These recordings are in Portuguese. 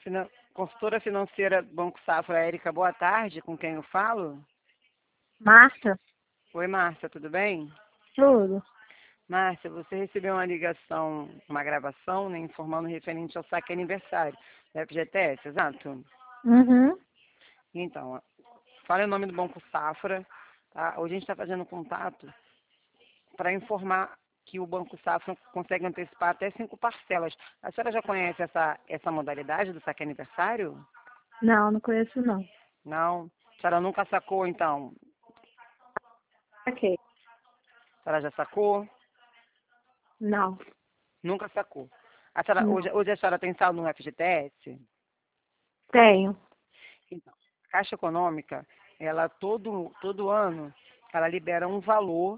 Consultora financeira Banco Safra, Érica, boa tarde, com quem eu falo? Márcia, Oi, Márcia, tudo bem? tudo. Márcia, você recebeu uma ligação, uma gravação, né, informando referente ao saque aniversário da FGTS, exato? Uhum. Então, fala o nome do Banco Safra, tá? Hoje a gente está fazendo contato para informar que o Banco Safra consegue antecipar até 5 parcelas. A senhora já conhece essa modalidade do saque aniversário? Não, não conheço não. Não? A senhora nunca sacou, então? Ok. A senhora já sacou? Não, Nunca sacou. A senhora, não. hoje a senhora tem saldo no FGTS? Tenho. Então, a Caixa Econômica, ela todo ano, ela libera um valor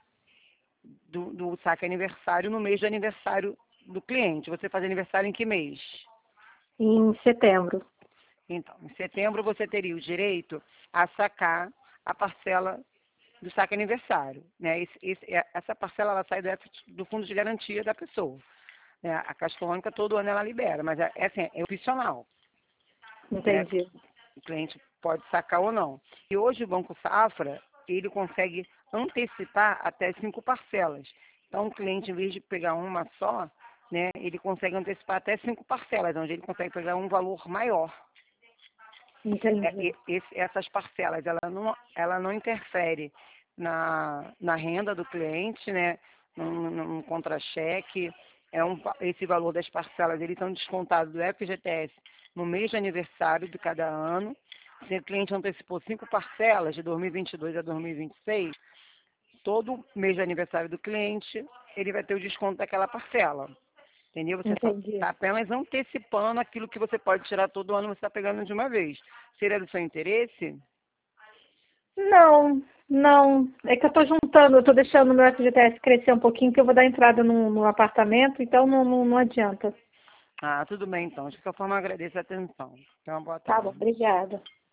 do saque aniversário no mês de aniversário do cliente. Você faz aniversário em que mês? Em setembro. Então, em setembro você teria o direito a sacar a parcela do saque aniversário, né? Essa parcela ela sai do fundo de garantia da pessoa, né? A Caixa Econômica todo ano ela libera, mas assim, é opcional, né? Entendi. O cliente pode sacar ou não. E hoje o Banco Safra, ele consegue antecipar até 5 parcelas. Então o cliente, em vez de pegar uma só, né, ele consegue antecipar até 5 parcelas, onde ele consegue pegar um valor maior. Entendi. Essas parcelas, ela não interfere na renda do cliente, né? No contra-cheque. Esse valor das parcelas, eles são descontados do FGTS no mês de aniversário de cada ano. Se o cliente antecipou 5 parcelas de 2022 a 2026, todo mês de aniversário do cliente, ele vai ter o desconto daquela parcela. Entendeu? Você Entendi. está apenas antecipando aquilo que você pode tirar todo ano, você está pegando de uma vez. Seria do seu interesse? Não, não. É que eu tô juntando, eu tô deixando o meu FGTS crescer um pouquinho, que eu vou dar entrada num apartamento, então não adianta. Ah, tudo bem então. De qualquer forma, eu agradeço a atenção. Tenha uma boa Tá bom, tarde. obrigada.